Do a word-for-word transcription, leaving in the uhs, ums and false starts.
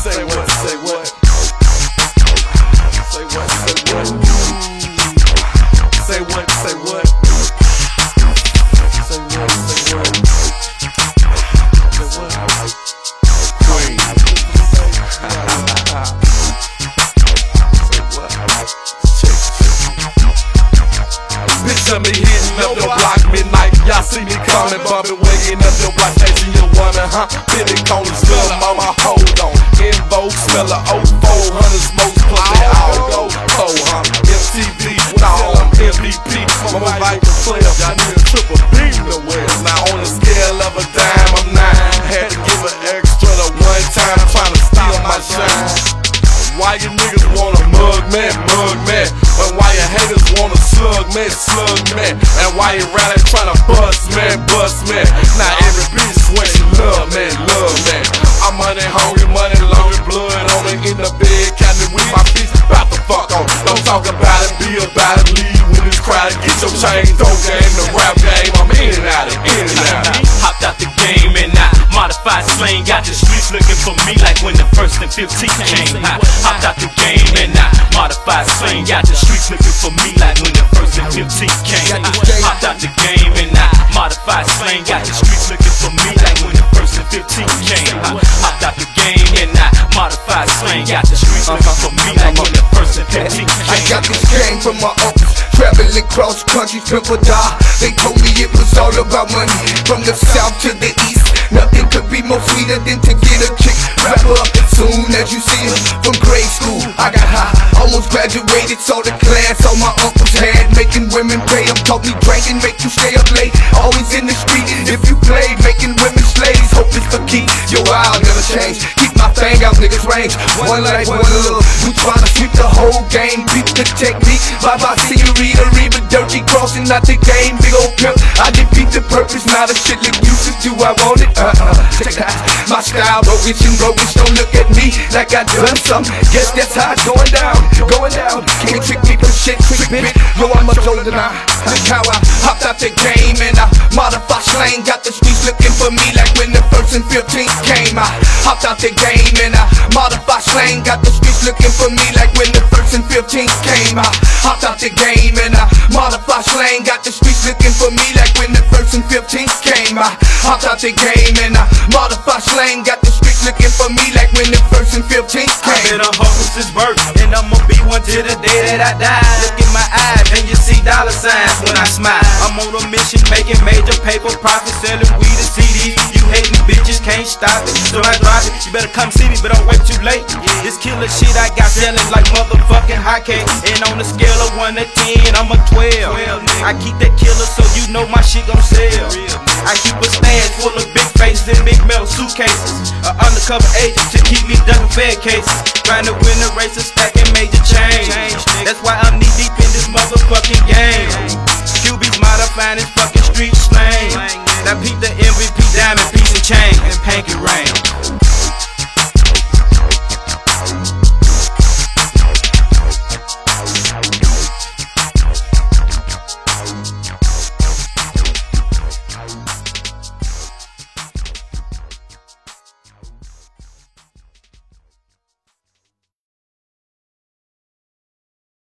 Say what, say what? Say what, say what? Say what, say what? Say what, say what? Say what? Queen. Say what? Bitch, I be hitting up the block midnight. Y'all see me coming, bumping, waking up your watch, chasing your woman, huh? Billy Coney, still on my hold on. In Vogue, smell of oh four hundred smokes, plus they all go cold, huh? M T V, now I'm M V P. I'm a like a player, y'all need a triple beam to wear. Now on the scale of a dime, I'm nine. Had to give an extra the one time, trying to steal my shine. Why you niggas wanna mug man, mug man? But why you haters wanna slug man, slug man? And why you rally tryna bust man, bust man? Now every bitch swear she love man, love man. I'm money hungry, money loaded, blood on me in the bed, counting with my bitch, bout to fuck on. Don't talk about it, be about it, leave when it's crowded. Get your chain, dope game, the rap game. I'm in and out, in and out. Hopped out the game and I modified slang, got the streets looking for me like when the first and fifteenth came. I hopped out the game and I modified slang, got the streets looking for me like when the first and fifteenth came. I hopped out the game and I modified slang, got the streets looking for me like when the first and fifteenth came. I hopped out the game and I modified slang, got the streets looking for me like when the first and fifteenth came. I got this game from my uncles, traveling cross country, triple die. They told me it was all about money, from the south to the east. Nothing could be more sweeter than to get a chick wrap her up as soon as you see her. From grade school, I got high, almost graduated, saw the class all my uncles had, making women pay them, taught me drinking, make you stay up late, always in the street. If you play, making women slaves, hope it's for keep. Yo, I'll never change, keep my thing out niggas' range. One life, one love, we tryna sweep the whole game. Beat the technique, bye bye senorita, Reba, dirty crossing out the game. Big old pimp, I defeat the purpose, now the shit look useless. Do I want it? Uh-uh. Check that. My style, roguish and roguish, don't look at me like I done something. Guess that's how it's going down, going down. Can't trick me for shit, trick bitch. Yo, I'm much older now. Look how I hopped out the game and I modified slang, got the streets looking for me like when the first and fifteenth came. I hopped out the game and I modified slang, got the streets looking for me like when the first and fifteenth came. I hopped out the game and I modified slang, got the streets looking for me like when the first and fifteenth came. I hopped out the game and I modified slang, got the streets looking for me like when the first and fifteenth came. I've been a hustle since birth, and I'ma be one till the day that I die. Look in my eyes and you see dollar signs when I smile. I'm on a mission making major paper profits, selling weed and C Ds. You hating bitches can't stop it, so I drop it. You better come see me, but don't wait too late. This killer shit I got selling like motherfucking hotcakes, and on a scale of one to ten, I'm a twelve. I keep that killer so you know my shit gon' sell. I keep a stash full of big faces and big metal suitcases, an undercover agent to keep me ducking fed cases, trying to win the race of stacking major chains.